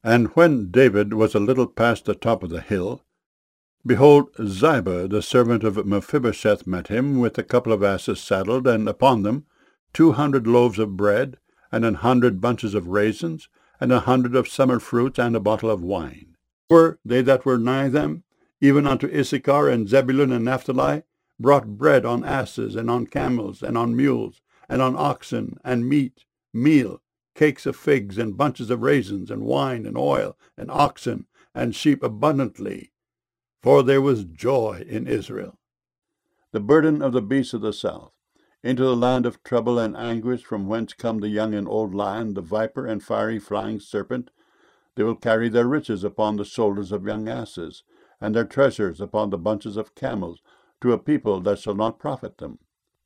And when David was a little past the top of the hill, behold, Ziba, the servant of Mephibosheth, met him, with a couple of asses saddled, and upon them 200 loaves of bread, and 100 bunches of raisins, and 100 of summer fruits, and a bottle of wine. For they that were nigh them, even unto Issachar and Zebulun and Naphtali, brought bread on asses, and on camels, and on mules, and on oxen, and meat, meal, cakes of figs, and bunches of raisins, and wine, and oil, and oxen, and sheep abundantly. For there was joy in Israel. The burden of the beasts of the south, into the land of trouble and anguish, from whence come the young and old lion, the viper, and fiery flying serpent. They will carry their riches upon the shoulders of young asses, and their treasures upon the bunches of camels, to a people that shall not profit them.